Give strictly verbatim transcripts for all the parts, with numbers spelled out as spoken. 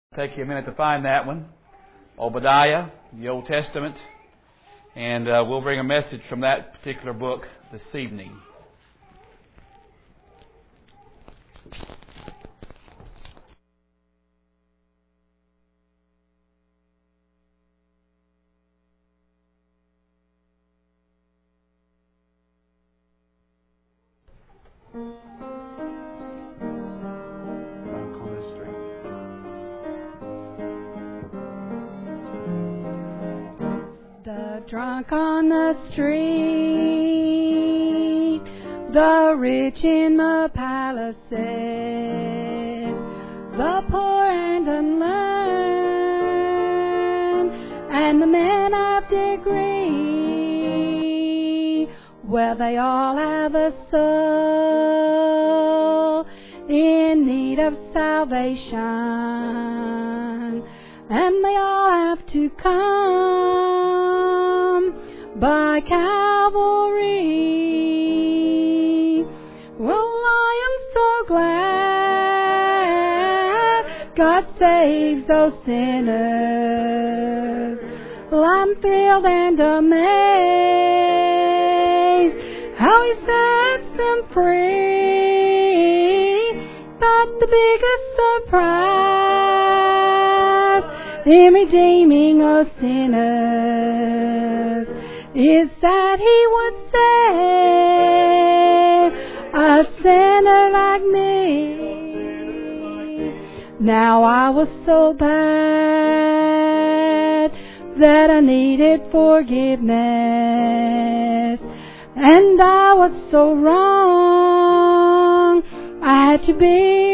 Take you a minute to find that one. Obadiah, the Old Testament. And uh, we'll bring a message from that particular book this evening. Drunk on the street, the rich in the palaces, the poor and unlearned, and the men of degree, well, they all have a soul in need of salvation, and they all have to come by Calvary. Well, I am so glad God saves those sinners. Well, I'm thrilled and amazed how He sets them free. But the biggest surprise in redeeming those sinners is that He would save a sinner like me. Now I was so bad that I needed forgiveness, and I was so wrong I had to be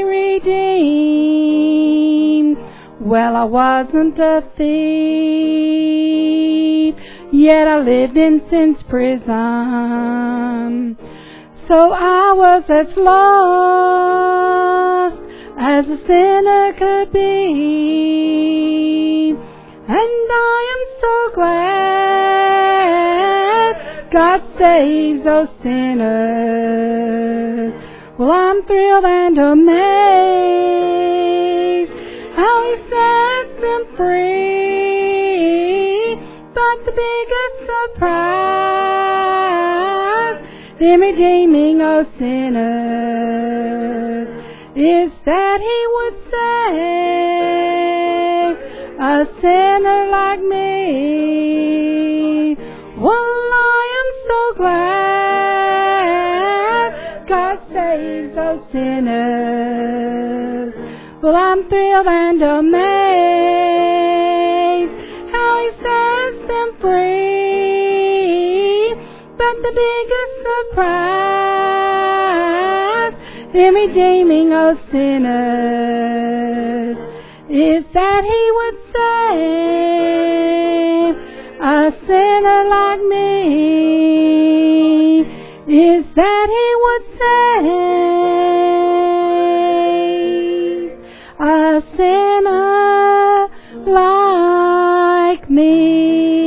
redeemed. Well, I wasn't a thief, yet I lived in sin's prison. So I was as lost as a sinner could be. And I am so glad God saves those sinners. Well, I'm thrilled and amazed how He sets them free. But the biggest surprise in redeeming those sinners is that He would save a sinner like me. Well, I am so glad God saves those sinners. Well, I'm thrilled and amazed how He sets them free. But the biggest surprise in redeeming those sinners is that He would save a sinner like me. Is that He would save a sinner like me.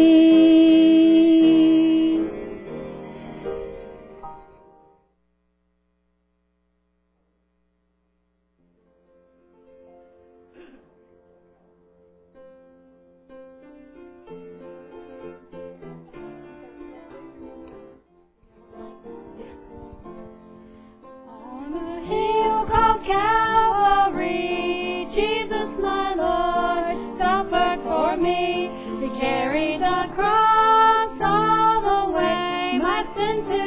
On a hill called Calvary, Jesus my Lord suffered for me. He carried the cross all the way, my sin to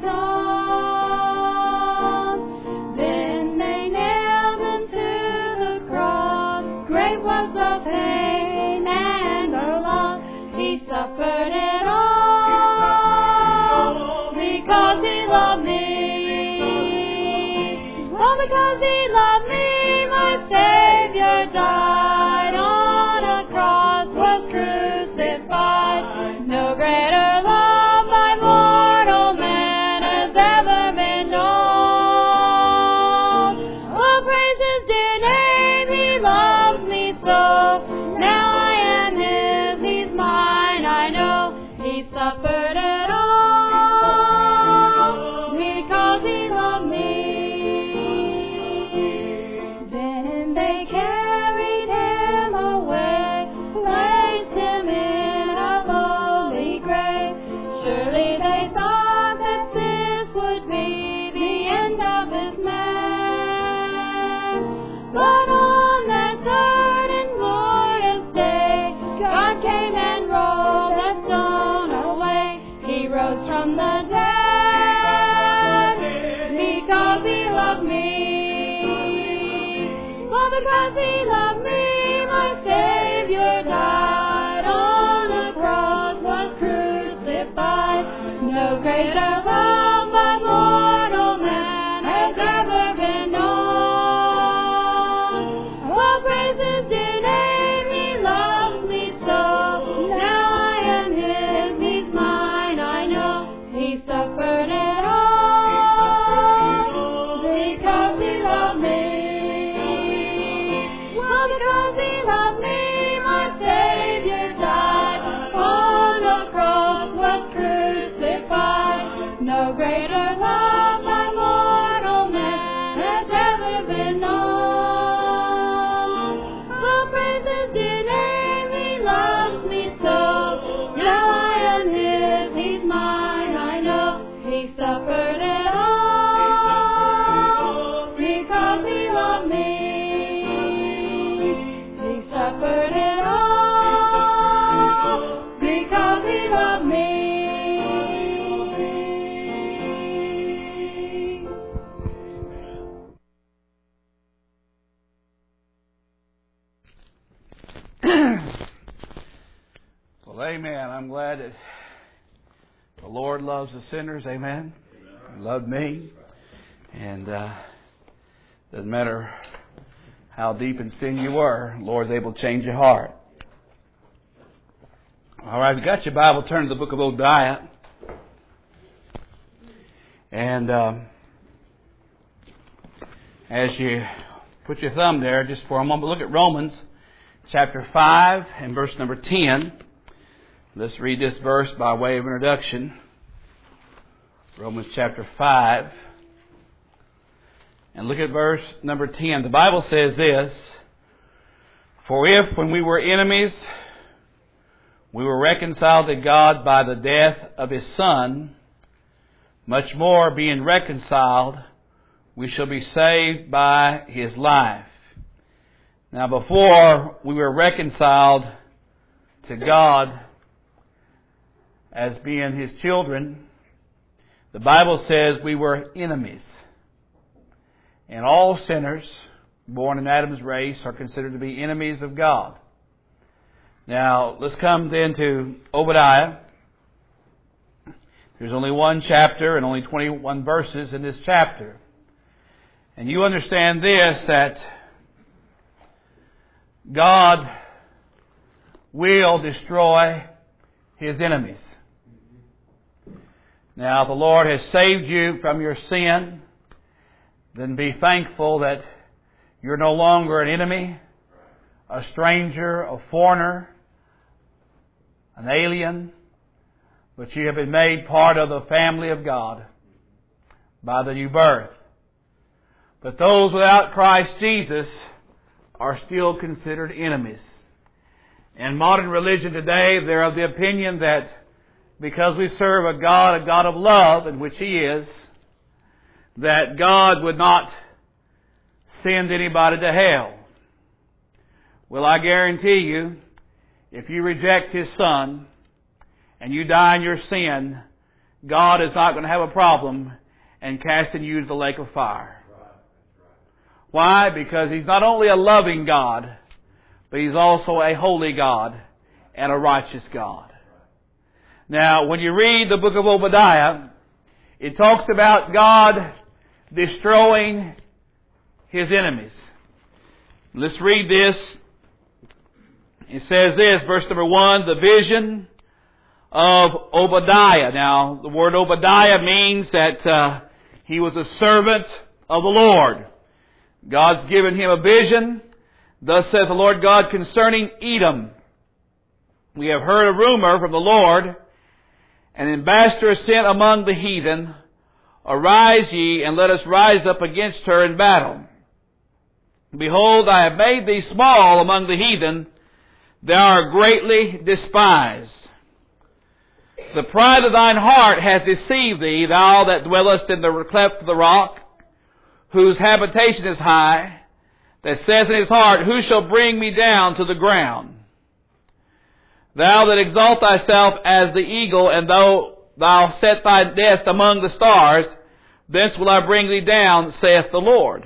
atone. Then they nailed Him to the cross. Great was the pain and the loss. He suffered it all because He loved me. Oh, because He loved me, my Savior died on a cross, was crucified. No greater love by mortal man has ever been known. Oh, praise His dear name, He loves me so. Now I am His, He's mine, I know. He suffered it all because He loved me. Then they carried Him amen. I'm glad that the Lord loves the sinners. Amen. He loved me. And uh, doesn't matter how deep in sin you were, the Lord's able to change your heart. All right, if you got your Bible, turn to the book of Obadiah. And um, as you put your thumb there just for a moment, look at Romans chapter five and verse number ten. Let's read this verse by way of introduction. Romans chapter five. And look at verse number ten. The Bible says this: For if, when we were enemies, we were reconciled to God by the death of His Son, much more, being reconciled, we shall be saved by His life. Now, before we were reconciled to God as being His children, the Bible says we were enemies. And all sinners born in Adam's race are considered to be enemies of God. Now, let's come then to Obadiah. There's only one chapter and only twenty-one verses in this chapter. And you understand this, that God will destroy His enemies. Now, if the Lord has saved you from your sin, then be thankful that you're no longer an enemy, a stranger, a foreigner, an alien, but you have been made part of the family of God by the new birth. But those without Christ Jesus are still considered enemies. In modern religion today, they're of the opinion that because we serve a God, a God of love, in which He is, that God would not send anybody to hell. Well, I guarantee you, if you reject His Son and you die in your sin, God is not going to have a problem in casting you to the lake of fire. Why? Because He's not only a loving God, but He's also a holy God and a righteous God. Now, when you read the book of Obadiah, it talks about God destroying His enemies. Let's read this. It says this, verse number one, the vision of Obadiah. Now, the word Obadiah means that uh, he was a servant of the Lord. God's given him a vision. Thus saith the Lord God concerning Edom. We have heard a rumor from the Lord. An ambassador is sent among the heathen. Arise ye, and let us rise up against her in battle. Behold, I have made thee small among the heathen. Thou art greatly despised. The pride of thine heart hath deceived thee, thou that dwellest in the cleft of the rock, whose habitation is high, that saith in his heart, Who shall bring me down to the ground? Thou that exalt thyself as the eagle, and thou Thou set thy nest among the stars, thence will I bring thee down, saith the Lord.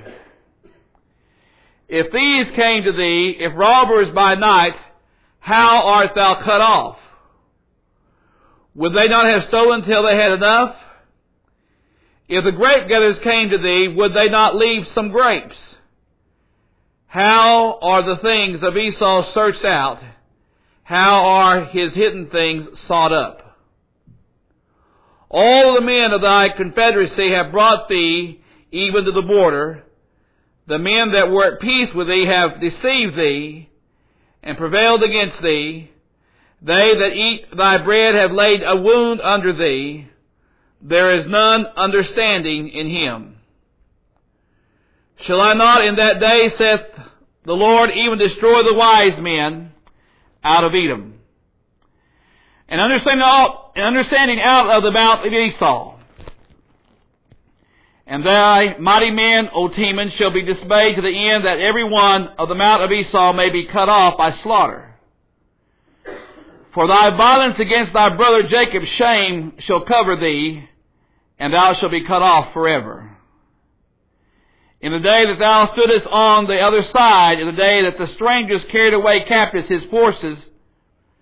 If these came to thee, if robbers by night, how art thou cut off? Would they not have stolen till they had enough? If the grape gatherers came to thee, would they not leave some grapes? How are the things of Esau searched out? How are his hidden things sought up? All the men of thy confederacy have brought thee even to the border. The men that were at peace with thee have deceived thee and prevailed against thee. They that eat thy bread have laid a wound under thee. There is none understanding in him. Shall I not in that day, saith the Lord, even destroy the wise men out of Edom? And understanding out, and understanding out of the mount of Esau. And thy mighty men, O Teman, shall be dismayed to the end that every one of the mount of Esau may be cut off by slaughter. For thy violence against thy brother Jacob's shame shall cover thee, and thou shalt be cut off forever. In the day that thou stoodest on the other side, in the day that the strangers carried away captives his forces,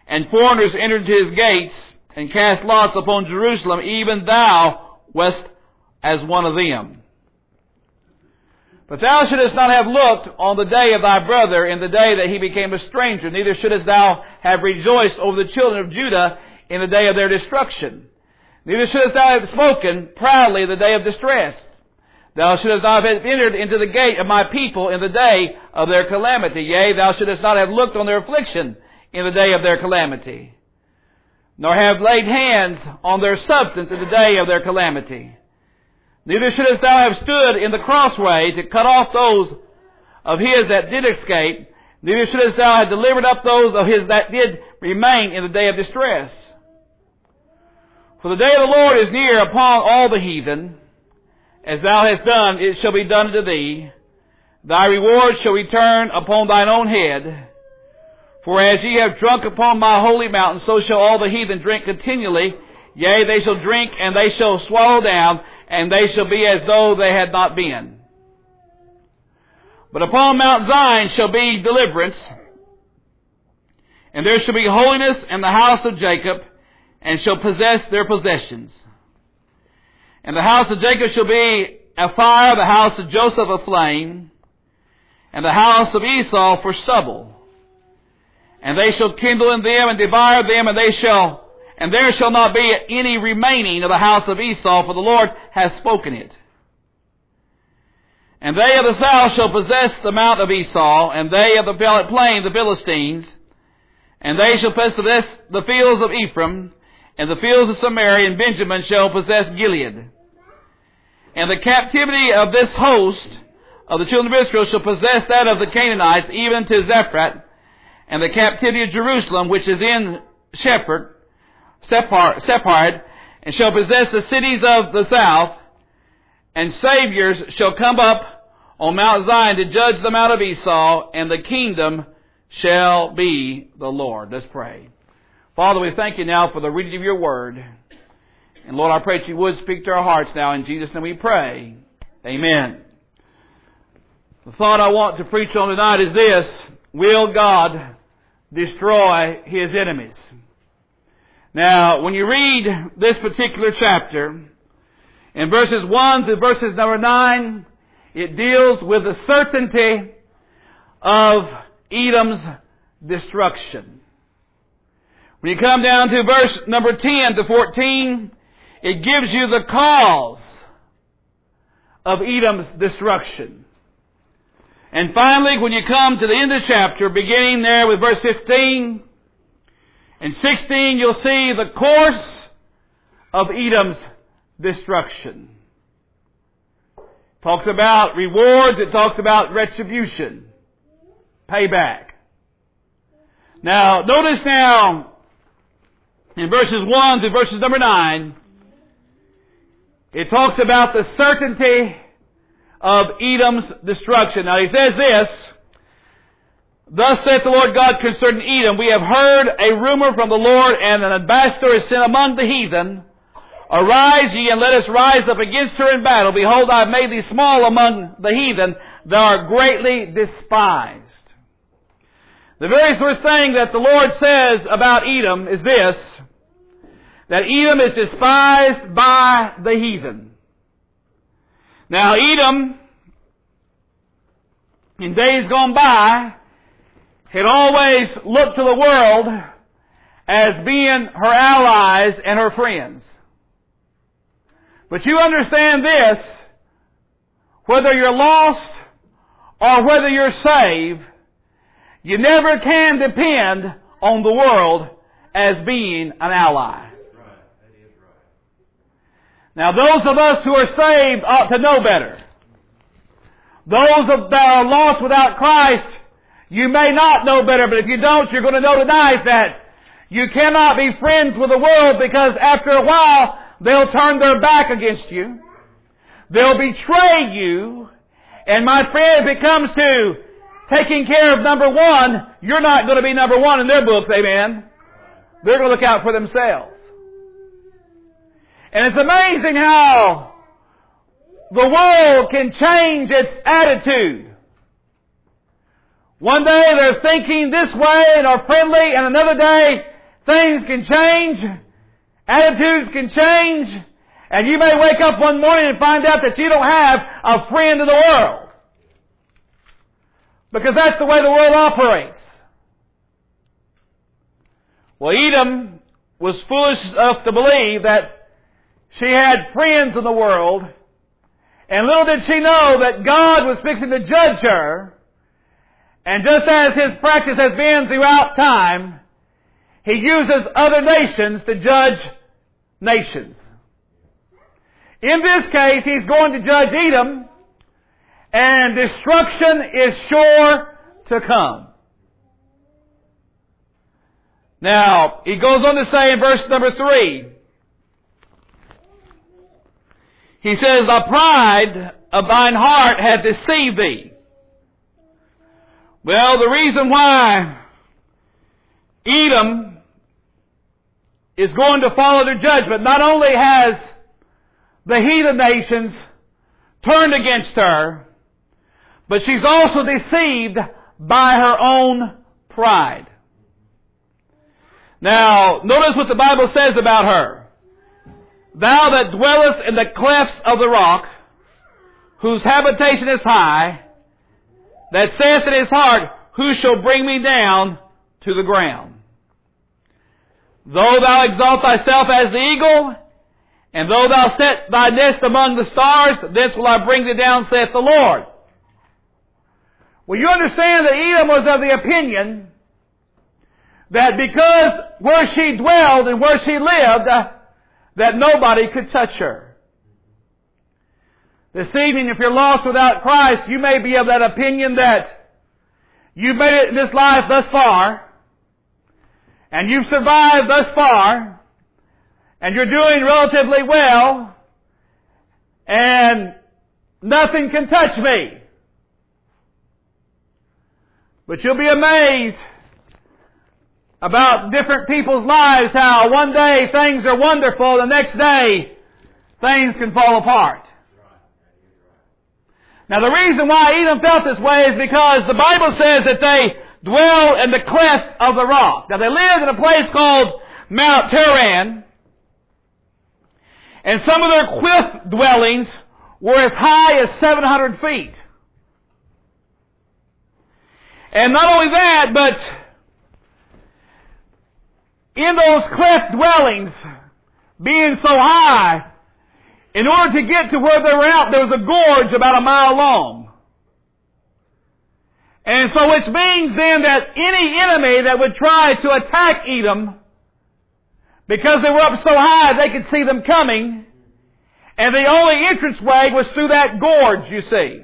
and foreigners entered into his gates, and cast lots upon Jerusalem, even thou wast as one of them. But thou shouldest not have looked on the day of thy brother in the day that he became a stranger, neither shouldest thou have rejoiced over the children of Judah in the day of their destruction. Neither shouldest thou have spoken proudly in the day of distress. Thou shouldest not have entered into the gate of my people in the day of their calamity. Yea, thou shouldest not have looked on their affliction in the day of their calamity, nor have laid hands on their substance in the day of their calamity. Neither shouldest thou have stood in the crossway to cut off those of his that did escape. Neither shouldest thou have delivered up those of his that did remain in the day of distress. For the day of the Lord is near upon all the heathen. As thou hast done, it shall be done to thee. Thy reward shall return upon thine own head. For as ye have drunk upon my holy mountain, so shall all the heathen drink continually. Yea, they shall drink, and they shall swallow down, and they shall be as though they had not been. But upon Mount Zion shall be deliverance, and there shall be holiness in the house of Jacob, and shall possess their possessions. And the house of Jacob shall be a fire, the house of Joseph a flame, and the house of Esau for stubble. And they shall kindle in them and devour them, and they shall, and there shall not be any remaining of the house of Esau, for the Lord hath spoken it. And they of the south shall possess the mount of Esau, and they of the plain the Philistines, and they shall possess the fields of Ephraim, and the fields of Samaria, and Benjamin shall possess Gilead. And the captivity of this host of the children of Israel shall possess that of the Canaanites, even to Zephrat, and the captivity of Jerusalem, which is in Shepherd, Sepharad, and shall possess the cities of the south, and saviors shall come up on Mount Zion to judge the mount of Esau, and the kingdom shall be the Lord. Let's pray. Father, we thank you now for the reading of your word. And Lord, I pray that you would speak to our hearts now. In Jesus' name we pray. Amen. The thought I want to preach on tonight is this: will God destroy his enemies? Now, when you read this particular chapter, in verses one through verses number nine, it deals with the certainty of Edom's destruction. When you come down to verse number ten to fourteen, it gives you the cause of Edom's destruction. And finally, when you come to the end of the chapter, beginning there with verse fifteen and sixteen, you'll see the course of Edom's destruction. It talks about rewards. It talks about retribution, payback. Now, notice now, in verses one through verses number nine, it talks about the certainty of Edom's destruction. Now he says this: thus saith the Lord God concerning Edom, we have heard a rumor from the Lord, and an ambassador is sent among the heathen. Arise ye, and let us rise up against her in battle. Behold, I have made thee small among the heathen. Thou art greatly despised. The very first thing that the Lord says about Edom is this: that Edom is despised by the heathen. Now, Edom, in days gone by, had always looked to the world as being her allies and her friends. But you understand this: whether you're lost or whether you're saved, you never can depend on the world as being an ally. Now, those of us who are saved ought to know better. Those of, that are lost without Christ, you may not know better, but if you don't, you're going to know tonight that you cannot be friends with the world, because after a while, they'll turn their back against you. They'll betray you. And my friend, if it comes to taking care of number one, you're not going to be number one in their books, amen? They're going to look out for themselves. And it's amazing how the world can change its attitude. One day they're thinking this way and are friendly, and another day things can change, attitudes can change, and you may wake up one morning and find out that you don't have a friend in the world. Because that's the way the world operates. Well, Edom was foolish enough to believe that she had friends in the world, and little did she know that God was fixing to judge her. And just as His practice has been throughout time, He uses other nations to judge nations. In this case, He's going to judge Edom, and destruction is sure to come. Now, He goes on to say in verse number three, He says, "The pride of thine heart hath deceived thee." Well, the reason why Edom is going to follow their judgment, not only has the heathen nations turned against her, but she's also deceived by her own pride. Now, notice what the Bible says about her. "Thou that dwellest in the clefts of the rock, whose habitation is high, that saith in his heart, Who shall bring me down to the ground? Though thou exalt thyself as the eagle, and though thou set thy nest among the stars, thence will I bring thee down, saith the Lord." Well, you understand that Edom was of the opinion that because where she dwelled and where she lived, uh, that nobody could touch her. This evening, if you're lost without Christ, you may be of that opinion that you've made it in this life thus far, and you've survived thus far, and you're doing relatively well, and nothing can touch me. But you'll be amazed about different people's lives, how one day things are wonderful, the next day things can fall apart. Now, the reason why Edom felt this way is because the Bible says that they dwell in the clefts of the rock. Now, they lived in a place called Mount Teran, and some of their cliff dwellings were as high as seven hundred feet. And not only that, but in those cleft dwellings, being so high, in order to get to where they were at, there was a gorge about a mile long. And so which means then that any enemy that would try to attack Edom, because they were up so high, they could see them coming, and the only entranceway was through that gorge, you see.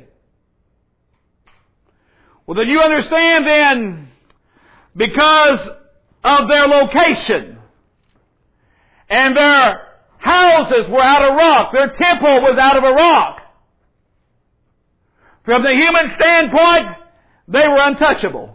Well, then you understand then, because of their location, and their houses were out of rock, their temple was out of a rock, from the human standpoint, they were untouchable.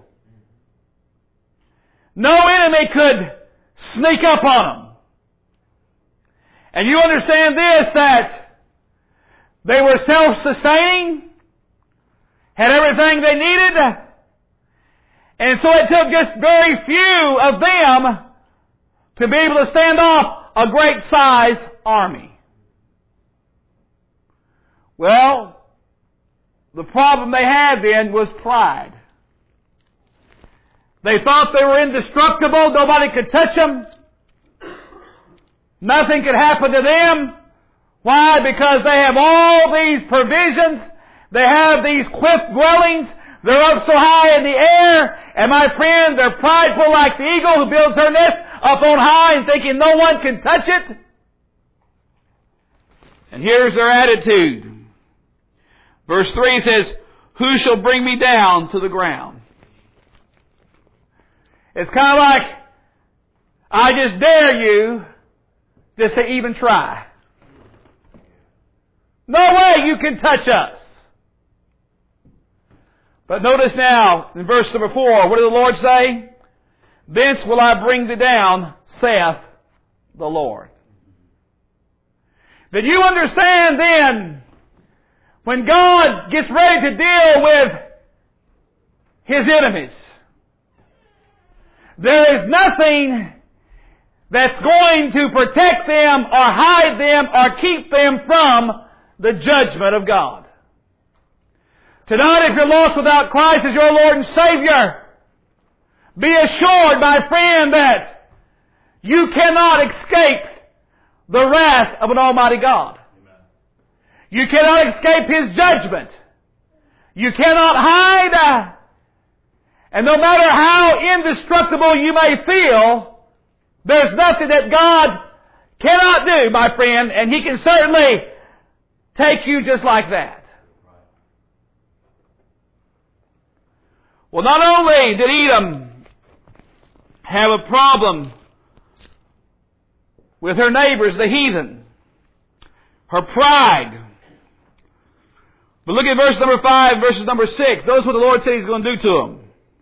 No enemy could sneak up on them. And you understand this, that they were self-sustaining, had everything they needed, and so it took just very few of them to be able to stand off a great size army. Well, the problem they had then was pride. They thought they were indestructible. Nobody could touch them. Nothing could happen to them. Why? Because they have all these provisions. They have these cliff dwellings. They're up so high in the air. And my friend, they're prideful like the eagle who builds her nest up on high and thinking no one can touch it. And here's their attitude. Verse three says, "Who shall bring me down to the ground?" It's kind of like, I just dare you just to even try. No way you can touch us. But notice now, in verse number four, what did the Lord say? "Thence will I bring thee down, saith the Lord." Did you understand then, when God gets ready to deal with His enemies, there is nothing that's going to protect them or hide them or keep them from the judgment of God. Tonight, if you're lost without Christ as your Lord and Savior, be assured, my friend, that you cannot escape the wrath of an Almighty God. You cannot escape His judgment. You cannot hide. Uh, and no matter how indestructible you may feel, there's nothing that God cannot do, my friend, and He can certainly take you just like that. Well, not only did Edom have a problem with her neighbors, the heathen, her pride. But look at verse number five, verses number six. Notice what the Lord said He's going to do to them.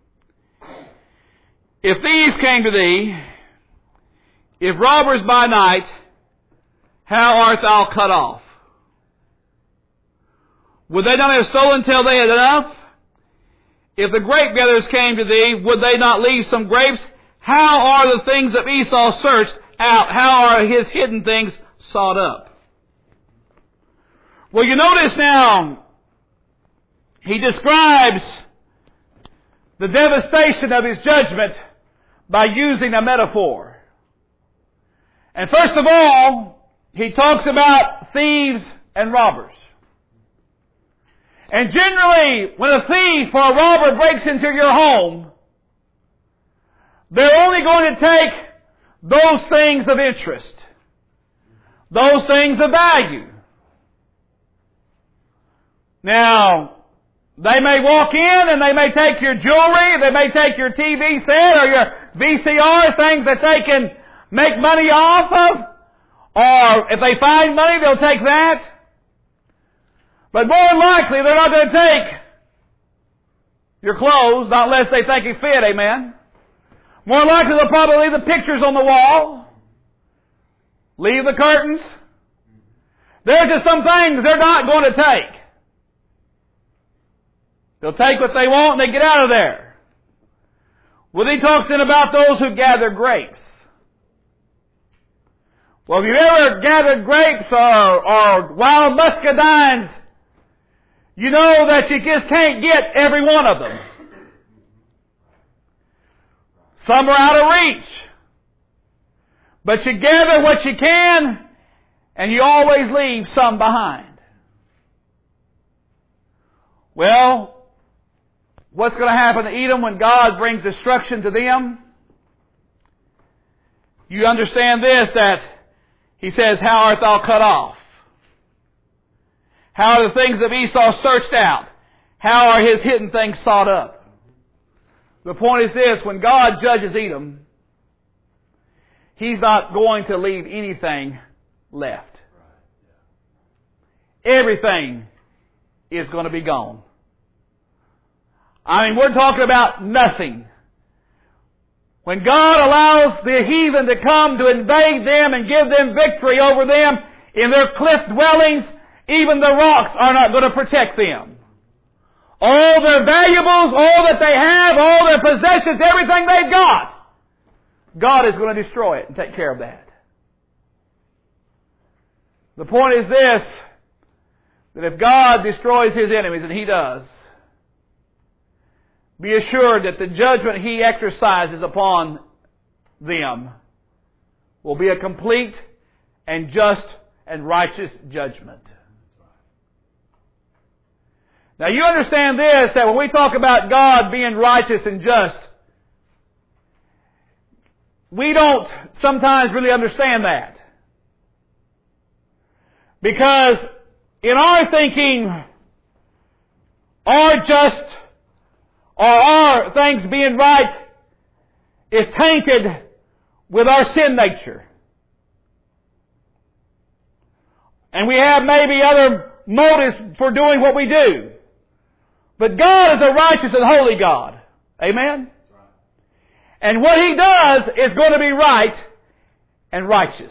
If thieves came to thee, if robbers by night, how art thou cut off? Would they not have stolen till they had enough? If the grape gatherers came to thee, would they not leave some grapes? How are the things of Esau searched out? How are his hidden things sought up? Well, you notice now, he describes the devastation of his judgment by using a metaphor. And first of all, he talks about thieves and robbers. And generally, when a thief or a robber breaks into your home, they're only going to take those things of interest, those things of value. Now, they may walk in and they may take your jewelry, they may take your T V set or your V C R, things that they can make money off of, or if they find money, they'll take that. But more than likely, they're not going to take your clothes, not unless they think you fit, amen. More than likely, they'll probably leave the pictures on the wall, leave the curtains. There's just some things they're not going to take. They'll take what they want and they get out of there. Well, he talks then about those who gather grapes. Well, if you've ever gathered grapes or, or wild muscadines, you know that you just can't get every one of them. Some are out of reach. But you gather what you can, and you always leave some behind. Well, what's going to happen to Edom when God brings destruction to them? You understand this, that He says, how art thou cut off? How are the things of Esau searched out? How are his hidden things sought up? The point is this, when God judges Edom, He's not going to leave anything left. Everything is going to be gone. I mean, we're talking about nothing. When God allows the heathen to come to invade them and give them victory over them in their cliff dwellings, even the rocks are not going to protect them. All their valuables, all that they have, all their possessions, everything they've got, God is going to destroy it and take care of that. The point is this, that if God destroys His enemies, and He does, be assured that the judgment He exercises upon them will be a complete and just and righteous judgment. Now you understand this, that when we talk about God being righteous and just, we don't sometimes really understand that. Because in our thinking, our just or our things being right is tainted with our sin nature. And we have maybe other motives for doing what we do. But God is a righteous and holy God. Amen? And what He does is going to be right and righteous.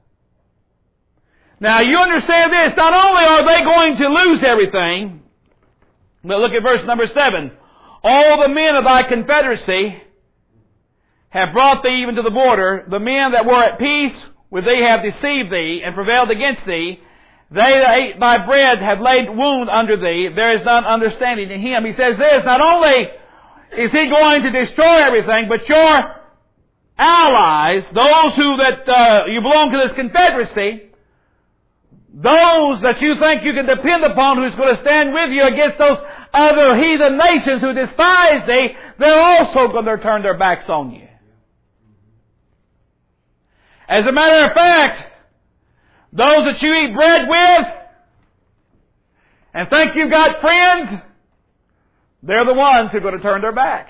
Now you understand this, not only are they going to lose everything, but look at verse number seven. All the men of thy confederacy have brought thee even to the border. The men that were at peace with thee have deceived thee, and prevailed against thee. They that ate thy bread have laid wound under thee. There is none understanding in him. He says this, not only is he going to destroy everything, but your allies, those who that uh, you belong to this confederacy, those that you think you can depend upon, who's going to stand with you against those other heathen nations who despise thee, they're also going to turn their backs on you. As a matter of fact, those that you eat bread with and think you've got friends, they're the ones who are going to turn their back.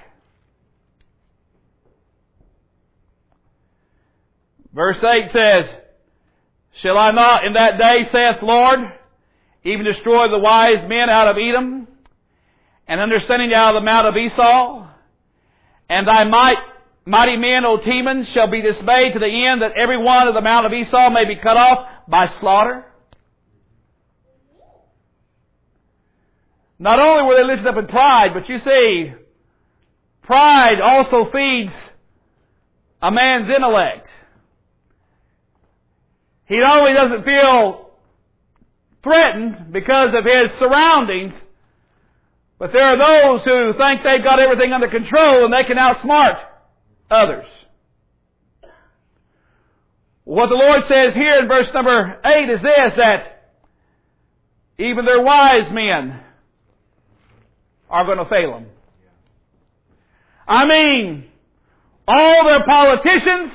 Verse eight says, shall I not in that day, saith Lord, even destroy the wise men out of Edom, and understanding out of the mount of Esau? And thy might, mighty men, O Teman, shall be dismayed to the end that every one of the mount of Esau may be cut off by slaughter. Not only were they lifted up in pride, but you see, pride also feeds a man's intellect. He not only doesn't feel threatened because of his surroundings, but there are those who think they've got everything under control and they can outsmart others. What the Lord says here in verse number eight is this, that even their wise men are going to fail them. I mean, all their politicians,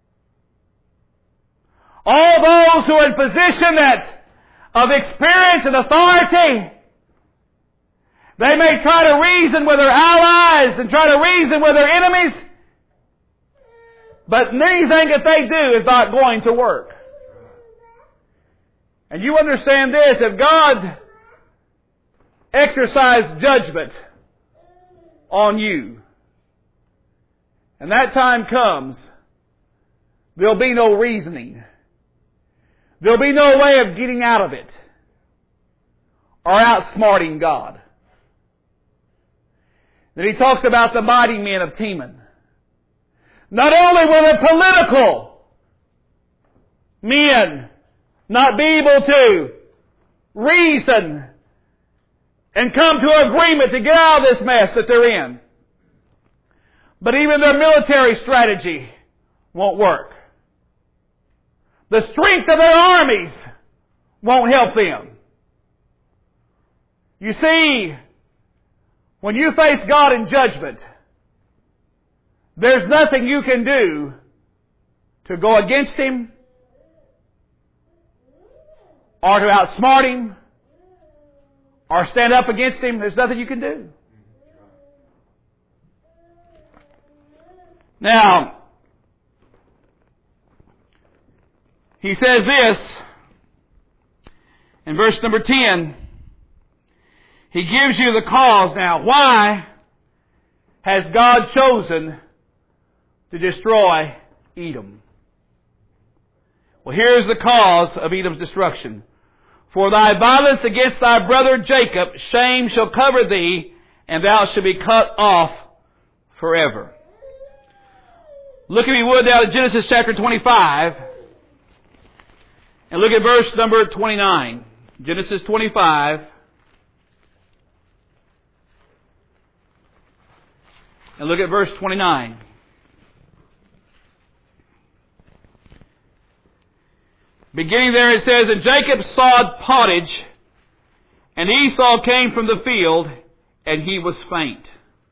all those who are in position that of experience and authority, they may try to reason with their allies and try to reason with their enemies, but anything that they do is not going to work. And you understand this, if God exercised judgment on you, and that time comes, there'll be no reasoning. There'll be no way of getting out of it or outsmarting God. Then he talks about the mighty men of Teman. Not only will the political men not be able to reason and come to an agreement to get out of this mess that they're in, but even their military strategy won't work. The strength of their armies won't help them. You see, when you face God in judgment, there's nothing you can do to go against Him or to outsmart Him or stand up against Him. There's nothing you can do. Now, he says this in verse number ten. He gives you the cause now. Why has God chosen to destroy Edom? Well, here's the cause of Edom's destruction. For thy violence against thy brother Jacob, shame shall cover thee, and thou shalt be cut off forever. Look, if you would, now at Genesis chapter twenty-five, and look at verse number twenty-nine. Genesis twenty-five. And look at verse twenty-nine. Beginning there it says, and Jacob sawed pottage, and Esau came from the field, and he was faint.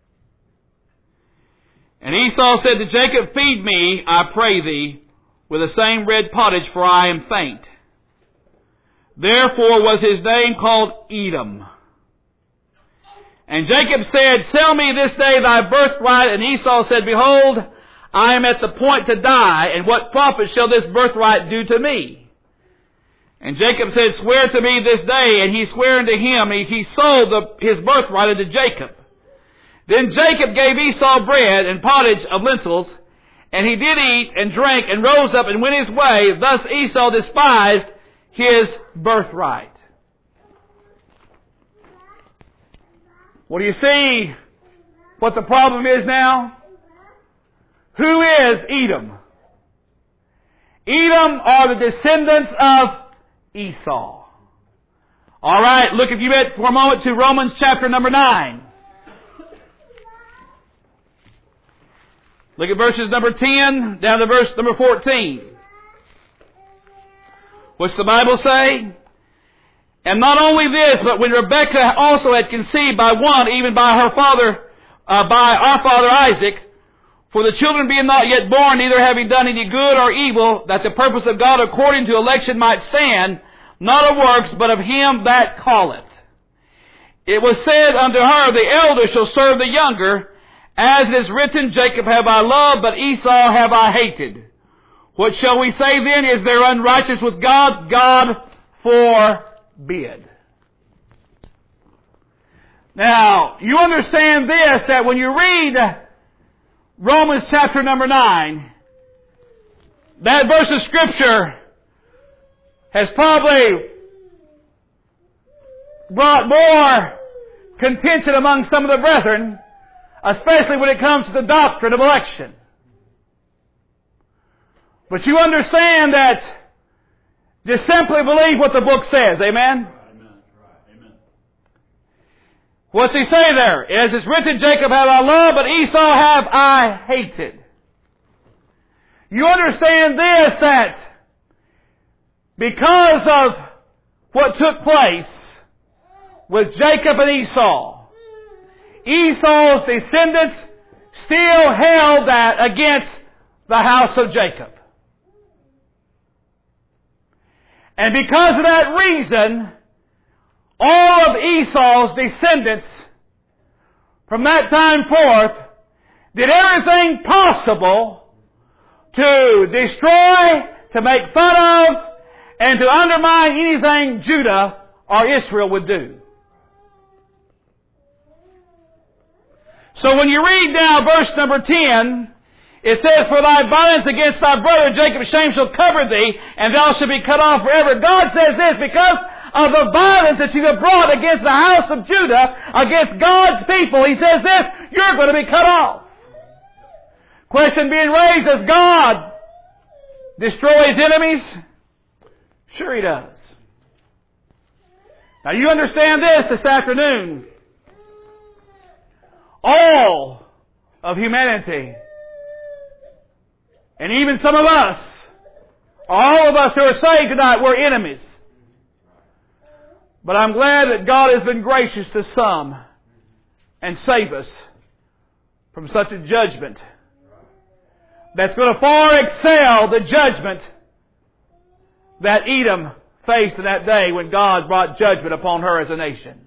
And Esau said to Jacob, feed me, I pray thee, with the same red pottage, for I am faint. Therefore was his name called Edom. And Jacob said, sell me this day thy birthright. And Esau said, behold, I am at the point to die, and what profit shall this birthright do to me? And Jacob said, swear to me this day. And he sware unto him, he, he sold the, his birthright unto Jacob. Then Jacob gave Esau bread and pottage of lentils, and he did eat and drank and rose up and went his way. Thus Esau despised his birthright. Well, do you see what the problem is now? Who is Edom? Edom are the descendants of Esau. All right, look if you read for a moment to Romans chapter number nine. Look at verses number ten down to verse number fourteen. What's the Bible say? And not only this, but when Rebekah also had conceived by one, even by her father, uh, by our father Isaac, for the children being not yet born, neither having done any good or evil, that the purpose of God according to election might stand, not of works, but of him that calleth. It was said unto her, the elder shall serve the younger, as it is written, Jacob have I loved, but Esau have I hated. What shall we say then? Is there unrighteous with God? God forbid. Now, you understand this, that when you read Romans chapter number nine, that verse of Scripture has probably brought more contention among some of the brethren, especially when it comes to the doctrine of election. But you understand that just simply believe what the book says. Amen? Amen. Amen. What's he say there? As it's written, Jacob have I loved, but Esau have I hated. You understand this, that because of what took place with Jacob and Esau, Esau's descendants still held that against the house of Jacob. And because of that reason, all of Esau's descendants from that time forth did everything possible to destroy, to make fun of, and to undermine anything Judah or Israel would do. So when you read now verse number ten, it says, for thy violence against thy brother Jacob, shame shall cover thee, and thou shalt be cut off forever. God says this, because of the violence that you have brought against the house of Judah, against God's people, He says this, you're going to be cut off. Question being raised, does God destroy His enemies? Sure He does. Now you understand this this afternoon. All of humanity, and even some of us, all of us who are saved tonight, we're enemies. But I'm glad that God has been gracious to some and save us from such a judgment that's going to far excel the judgment that Edom faced in that day when God brought judgment upon her as a nation.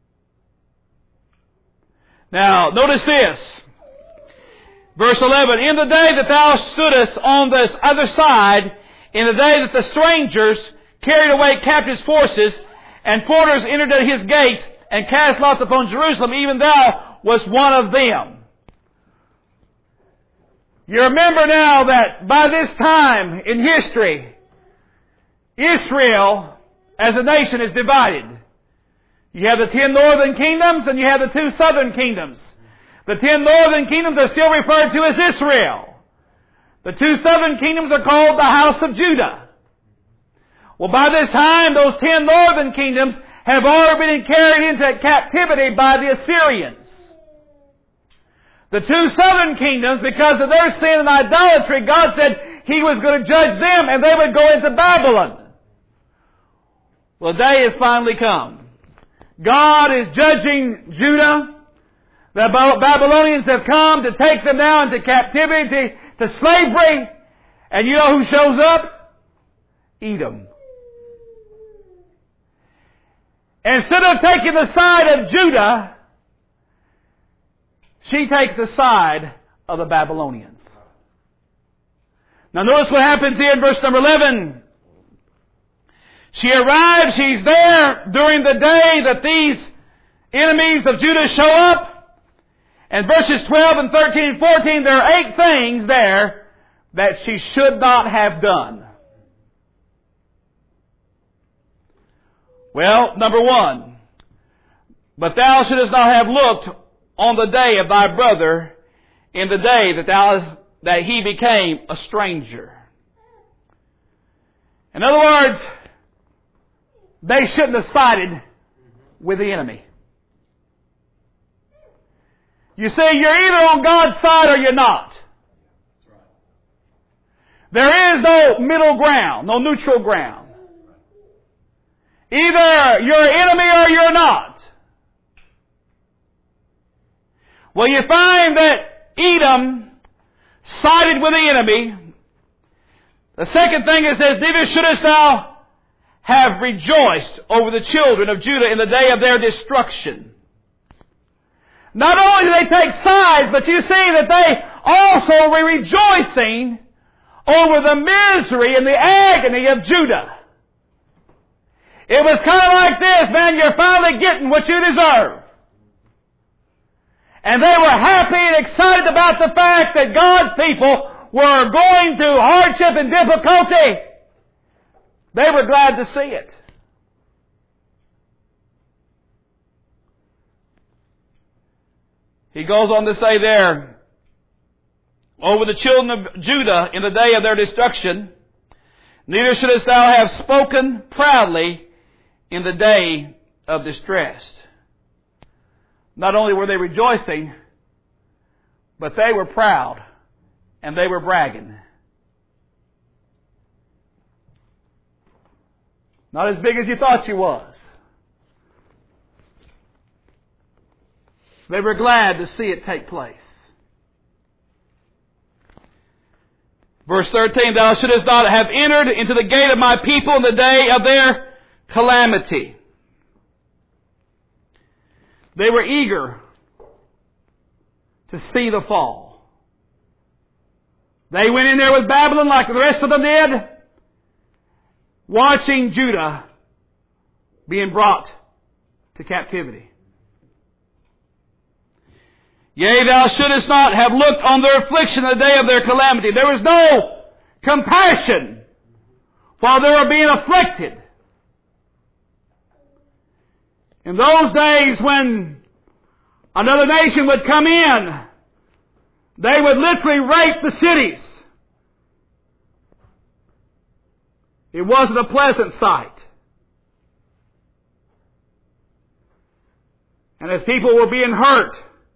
Now, notice this. Verse eleven, in the day that thou stoodest on this other side, in the day that the strangers carried away captives' forces, and porters entered at his gate, and cast lots upon Jerusalem, even thou wast one of them. You remember now that by this time in history, Israel as a nation is divided. You have the ten northern kingdoms and you have the two southern kingdoms. The ten northern kingdoms are still referred to as Israel. The two southern kingdoms are called the house of Judah. Well, by this time, those ten northern kingdoms have already been carried into captivity by the Assyrians. The two southern kingdoms, because of their sin and idolatry, God said He was going to judge them and they would go into Babylon. Well, the day has finally come. God is judging Judah. The Babylonians have come to take them now into captivity, to slavery. And you know who shows up? Edom. Instead of taking the side of Judah, she takes the side of the Babylonians. Now notice what happens here in verse number eleven. She arrives, she's there during the day that these enemies of Judah show up. And verses twelve and thirteen and fourteen, there are eight things there that she should not have done. Well, number one, but thou shouldest not have looked on the day of thy brother in the day that thou that he became a stranger. In other words, they shouldn't have sided with the enemy. You see, you're either on God's side or you're not. There is no middle ground, no neutral ground. Either you're an enemy or you're not. Well, you find that Edom sided with the enemy. The second thing it says, neither shouldest thou have rejoiced over the children of Judah in the day of their destruction. Not only do they take sides, but you see that they also were rejoicing over the misery and the agony of Judah. It was kind of like this, man, you're finally getting what you deserve. And they were happy and excited about the fact that God's people were going through hardship and difficulty. They were glad to see it. He goes on to say there, over the children of Judah in the day of their destruction, neither shouldest thou have spoken proudly in the day of distress. Not only were they rejoicing, but they were proud and they were bragging. Not as big as you thought you was. They were glad to see it take place. Verse thirteen, thou shouldest not have entered into the gate of my people in the day of their calamity. They were eager to see the fall. They went in there with Babylon like the rest of them did, watching Judah being brought to captivity. Yea, thou shouldest not have looked on their affliction in the day of their calamity. There was no compassion while they were being afflicted. In those days when another nation would come in, they would literally rape the cities. It wasn't a pleasant sight. And as people were being hurt,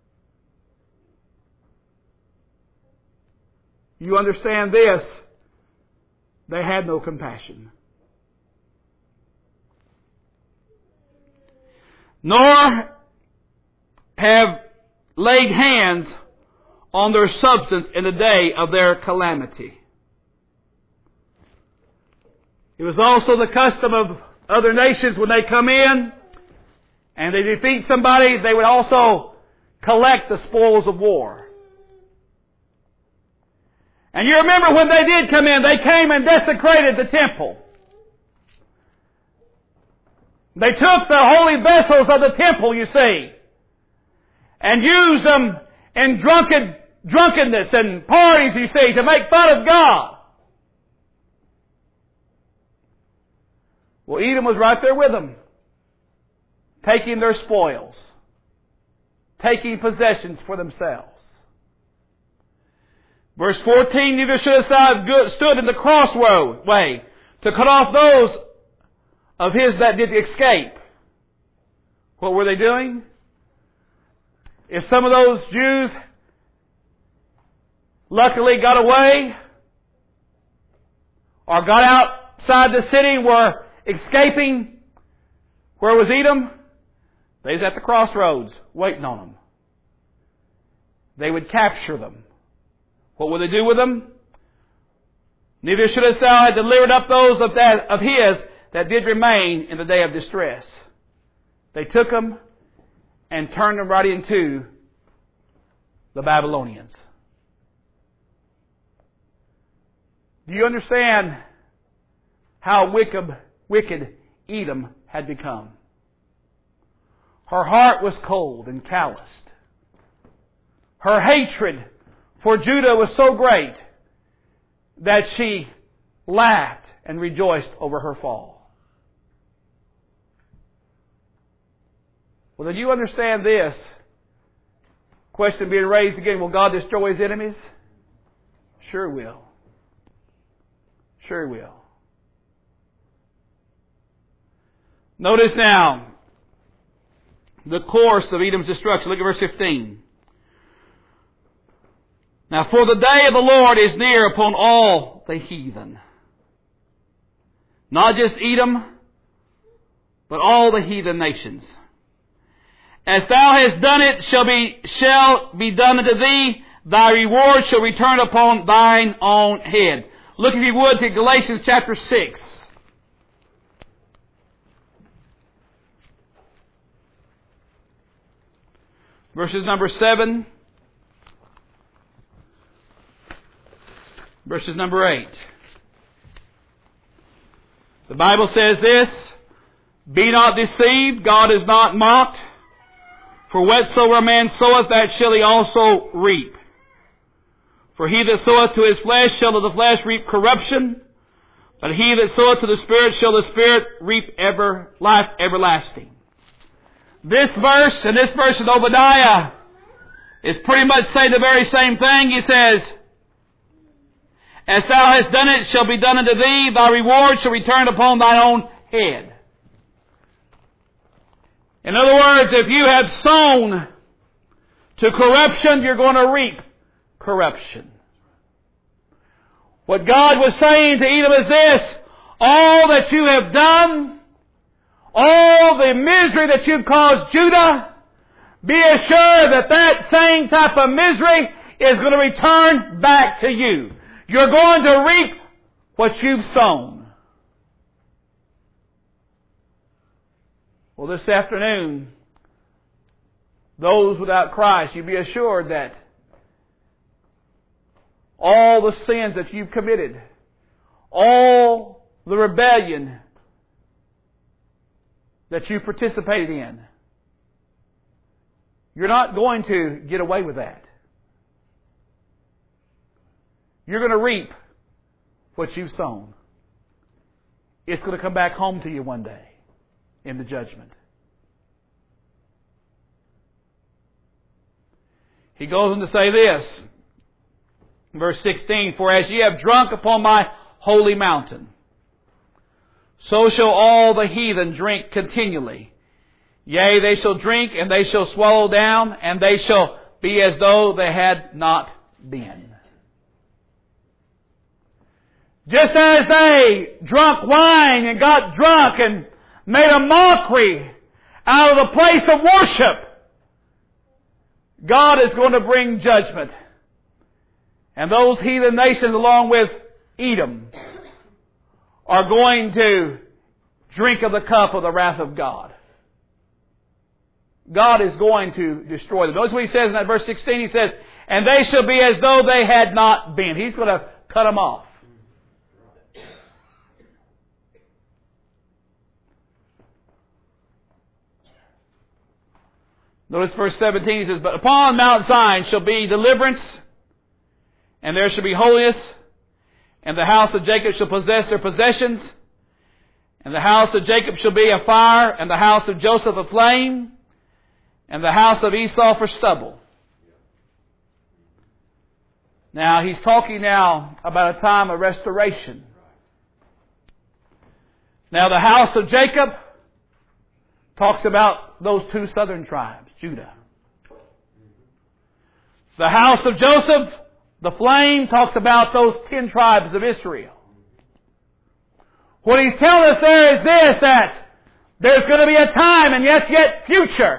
you understand this, they had no compassion. Nor have laid hands on their substance in the day of their calamity. It was also the custom of other nations when they come in and they defeat somebody, they would also collect the spoils of war. And you remember when they did come in, they came and desecrated the temple. They took the holy vessels of the temple, you see, and used them in drunken, drunkenness and parties, you see, to make fun of God. Well, Edom was right there with them, taking their spoils, taking possessions for themselves. Verse fourteen, neither shouldest thou have stood in the crossroad way to cut off those of his that did escape. What were they doing? If some of those Jews luckily got away or got outside the city and were escaping, where was Edom? They was at the crossroads waiting on them. They would capture them. What would they do with them? Neither shouldest thou have delivered up those of that of his that did remain in the day of distress. They took them and turned them right into the Babylonians. Do you understand how wicked, wicked Edom had become? Her heart was cold and calloused. Her hatred for Judah was so great that she laughed and rejoiced over her fall. Well, then you understand this. Question being raised again, will God destroy His enemies? Sure will. Sure will. Notice now the course of Edom's destruction. Look at verse fifteen. Now for the day of the Lord is near upon all the heathen. Not just Edom, but all the heathen nations. As thou hast done it shall be, shall be done unto thee. Thy reward shall return upon thine own head. Look, if you would, to Galatians chapter six. Verses number seven. Verses number eight. The Bible says this, Be not deceived, God is not mocked. For whatsoever a man soweth, that shall he also reap. For he that soweth to his flesh shall of the flesh reap corruption, but he that soweth to the Spirit shall the Spirit reap ever life everlasting. This verse and this verse in Obadiah is pretty much saying the very same thing. He says, As thou hast done it shall be done unto thee, thy reward shall return upon thine own head. In other words, if you have sown to corruption, you're going to reap corruption. What God was saying to Edom is this, all that you have done, all the misery that you've caused Judah, be assured that that same type of misery is going to return back to you. You're going to reap what you've sown. Well, this afternoon, those without Christ, you be assured that all the sins that you've committed, all the rebellion that you participated in, you're not going to get away with that. You're going to reap what you've sown. It's going to come back home to you one day in the judgment. He goes on to say this, verse sixteen, For as ye have drunk upon my holy mountain, so shall all the heathen drink continually. Yea, they shall drink, and they shall swallow down, and they shall be as though they had not been. Just as they drunk wine and got drunk and made a mockery out of the place of worship, God is going to bring judgment. And those heathen nations, along with Edom, are going to drink of the cup of the wrath of God. God is going to destroy them. Notice what he says in that verse sixteen. He says, And they shall be as though they had not been. He's going to cut them off. Notice verse seventeen, he says, But upon Mount Zion shall be deliverance, and there shall be holiness, and the house of Jacob shall possess their possessions, and the house of Jacob shall be a fire, and the house of Joseph a flame, and the house of Esau for stubble. Now, he's talking now about a time of restoration. Now, the house of Jacob talks about those two southern tribes, Judah. The house of Joseph, the flame, talks about those ten tribes of Israel. What he's telling us there is this, that there's going to be a time, and yet yet future,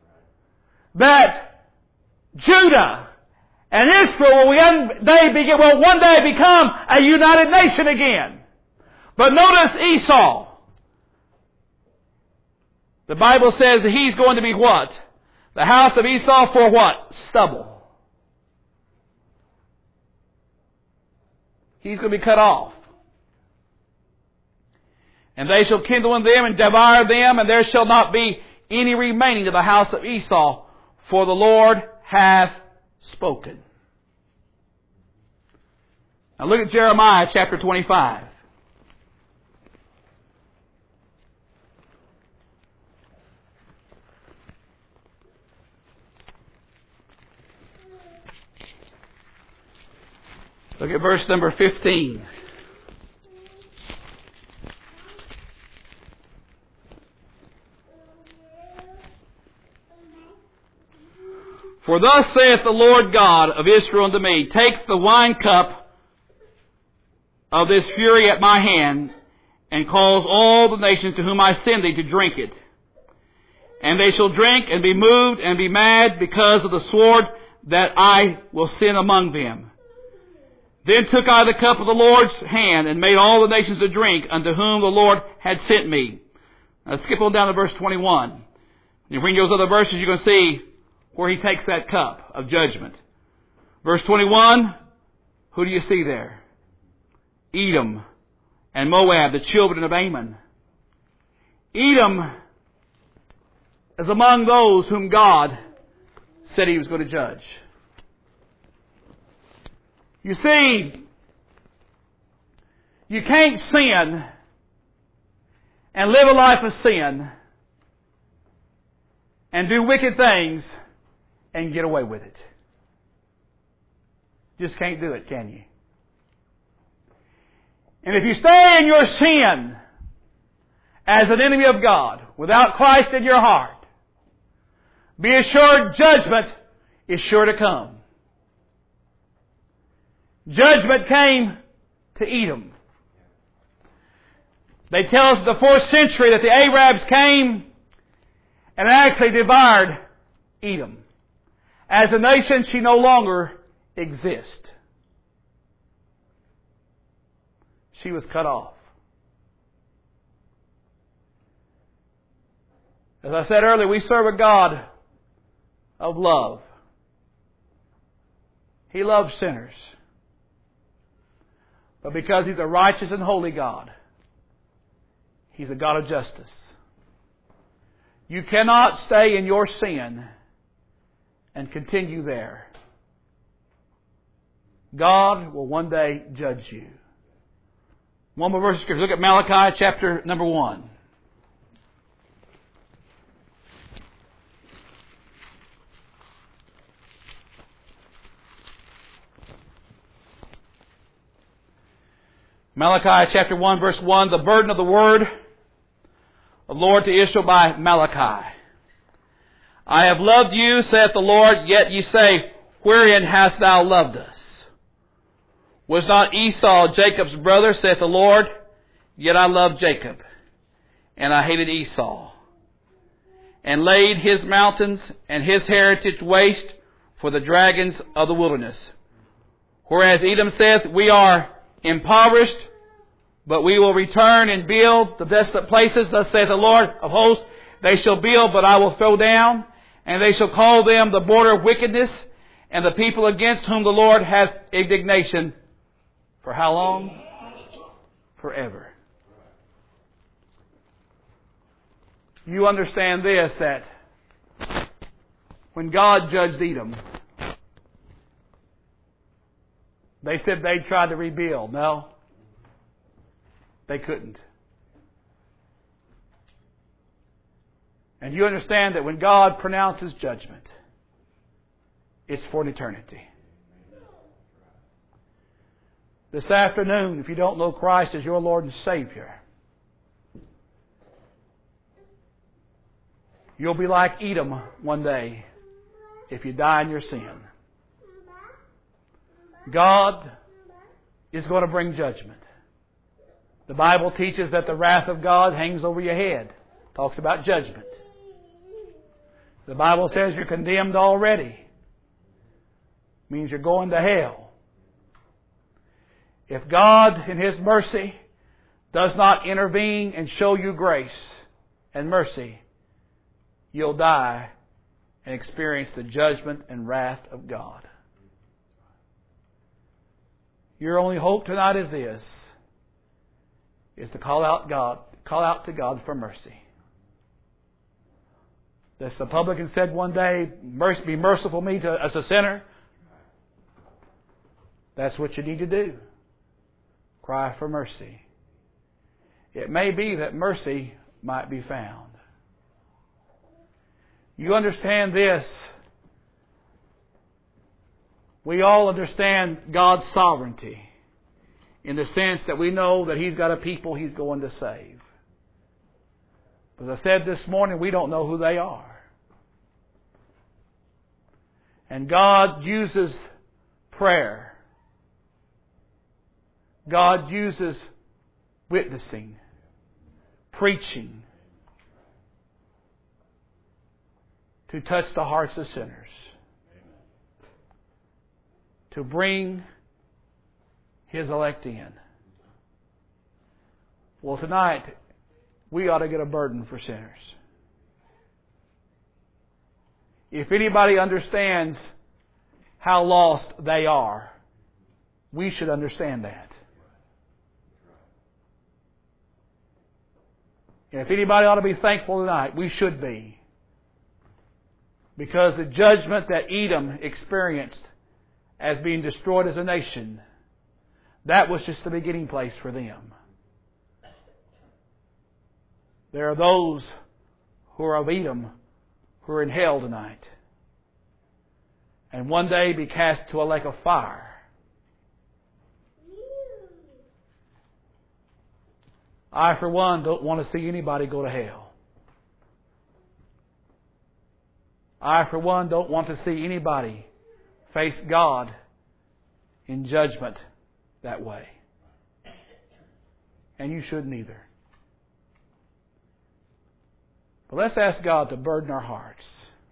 that Judah and Israel will one day, begin, will one day become a united nation again. But notice Esau. The Bible says that he's going to be what? The house of Esau for what? Stubble. He's going to be cut off. And they shall kindle in them and devour them, and there shall not be any remaining of the house of Esau, for the Lord hath spoken. Now look at Jeremiah chapter twenty-five. Look at verse number fifteen. For thus saith the Lord God of Israel unto me, take the wine cup of this fury at my hand, and cause all the nations to whom I send thee to drink it. And they shall drink and be moved and be mad because of the sword that I will send among them. Then took I the cup of the Lord's hand and made all the nations to drink unto whom the Lord had sent me. Now skip on down to verse twenty-one. When you bring those other verses, you're going to see where he takes that cup of judgment. Verse twenty-one, who do you see there? Edom and Moab, the children of Ammon. Edom is among those whom God said he was going to judge. You see, you can't sin and live a life of sin and do wicked things and get away with it. Just can't do it, can you? And if you stay in your sin as an enemy of God, without Christ in your heart, be assured judgment is sure to come. Judgment came to Edom. They tell us in the fourth century that the Arabs came and actually devoured Edom. As a nation, she no longer exists. She was cut off. As I said earlier, we serve a God of love. He loves sinners. But because He's a righteous and holy God, He's a God of justice. You cannot stay in your sin and continue there. God will one day judge you. One more verse of Scripture. Look at Malachi chapter number one. Malachi chapter one verse one, the burden of the word of the Lord to Israel by Malachi. I have loved you, saith the Lord, yet ye say, wherein hast thou loved us? Was not Esau Jacob's brother, saith the Lord? Yet I loved Jacob, and I hated Esau, and laid his mountains and his heritage waste for the dragons of the wilderness. Whereas Edom saith, we are impoverished, but we will return and build the desolate places. Thus saith the Lord of hosts, they shall build, but I will throw down, and they shall call them the border of wickedness, and the people against whom the Lord hath indignation. For how long? Forever. You understand this, that when God judged Edom, they said they tried to rebuild. No, they couldn't. And you understand that when God pronounces judgment, it's for an eternity. This afternoon, if you don't know Christ as your Lord and Savior, you'll be like Edom one day if you die in your sin. God is going to bring judgment. The Bible teaches that the wrath of God hangs over your head. It talks about judgment. The Bible says you're condemned already. It means you're going to hell. If God, in His mercy, does not intervene and show you grace and mercy, you'll die and experience the judgment and wrath of God. Your only hope tonight is this, is to call out God, call out to God for mercy. This publican said one day, be merciful me to, as a sinner. That's what you need to do. Cry for mercy. It may be that mercy might be found. You understand this. We all understand God's sovereignty in the sense that we know that He's got a people He's going to save. As I said this morning, we don't know who they are. And God uses prayer. God uses witnessing, preaching, to touch the hearts of sinners. To bring His elect in. Well, tonight, we ought to get a burden for sinners. If anybody understands how lost they are, we should understand that. And if anybody ought to be thankful tonight, we should be. Because the judgment that Edom experienced as being destroyed as a nation, that was just the beginning place for them. There are those who are of Edom who are in hell tonight. And one day be cast to a lake of fire. I, for one, don't want to see anybody go to hell. I, for one, don't want to see anybody face God in judgment that way. And you shouldn't either. But let's ask God to burden our hearts.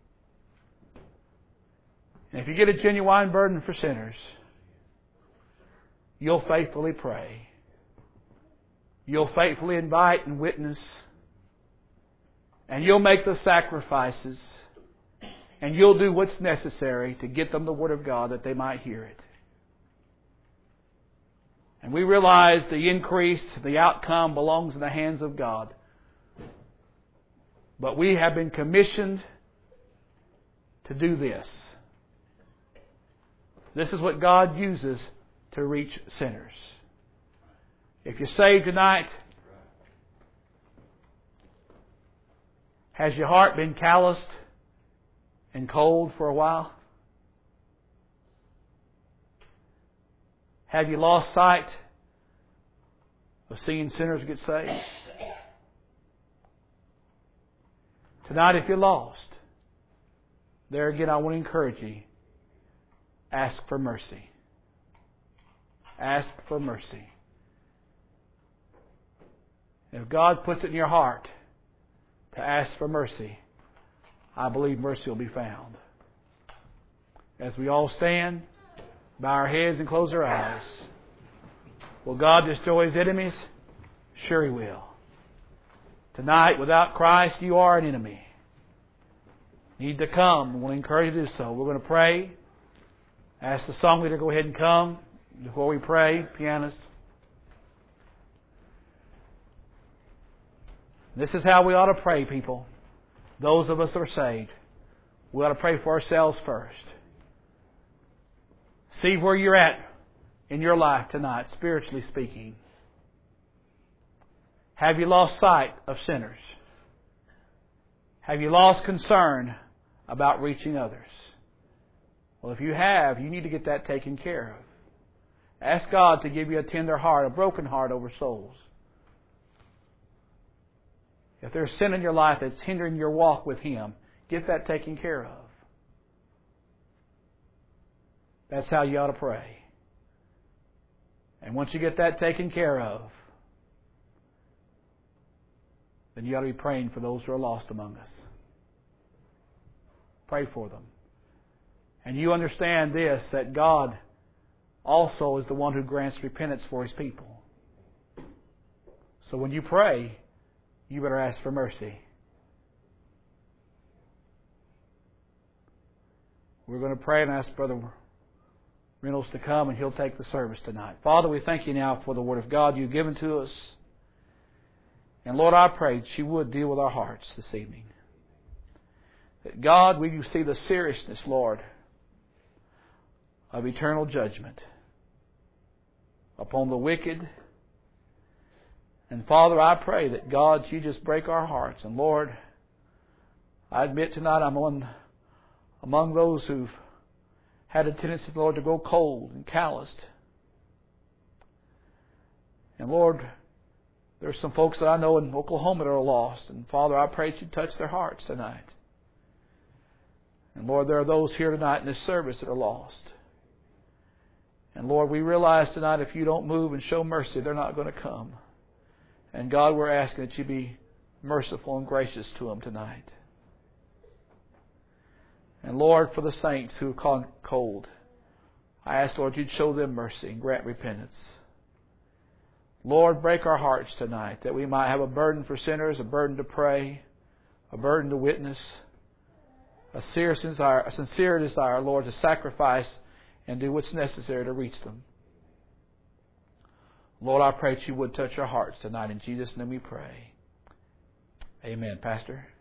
And if you get a genuine burden for sinners, you'll faithfully pray. You'll faithfully invite and witness. And you'll make the sacrifices. And you'll do what's necessary to get them the Word of God that they might hear it. And we realize the increase, the outcome belongs in the hands of God. But we have been commissioned to do this. This is what God uses to reach sinners. If you're saved tonight, has your heart been calloused and cold for a while? Have you lost sight of seeing sinners get saved? Tonight, if you're lost, there again I want to encourage you. Ask for mercy. Ask for mercy. If God puts it in your heart to ask for mercy, I believe mercy will be found. As we all stand, bow our heads and close our eyes. Will God destroy His enemies? Sure He will. Tonight, without Christ, you are an enemy. You need to come. We'll encourage you to do so. We're going to pray. Ask the song leader to go ahead and come before we pray. Pianist. This is how we ought to pray, people. Those of us that are saved. We ought to pray for ourselves first. See where you're at in your life tonight, spiritually speaking. Have you lost sight of sinners? Have you lost concern about reaching others? Well, if you have, you need to get that taken care of. Ask God to give you a tender heart, a broken heart over souls. If there's sin in your life that's hindering your walk with Him, get that taken care of. That's how you ought to pray. And once you get that taken care of, then you ought to be praying for those who are lost among us. Pray for them. And you understand this, that God also is the one who grants repentance for His people. So when you pray, you better ask for mercy. We're going to pray and ask Brother Reynolds to come and he'll take the service tonight. Father, we thank You now for the Word of God You've given to us. And Lord, I pray that You would deal with our hearts this evening. That God, will You see the seriousness, Lord, of eternal judgment upon the wicked. And Father, I pray that God, You just break our hearts. And Lord, I admit tonight I'm on, among those who've had a tendency, Lord, to go cold and calloused. And Lord, there's some folks that I know in Oklahoma that are lost. And Father, I pray that you touch their hearts tonight. And Lord, there are those here tonight in this service that are lost. And Lord, we realize tonight if you don't move and show mercy, they're not going to come. And God, we're asking that you be merciful and gracious to them tonight. And Lord, for the saints who are gone cold, I ask, Lord, you'd show them mercy and grant repentance. Lord, break our hearts tonight that we might have a burden for sinners, a burden to pray, a burden to witness, a sincere desire, a sincere desire, Lord, to sacrifice and do what's necessary to reach them. Lord, I pray that you would touch our hearts tonight. In Jesus' name we pray. Amen. Pastor.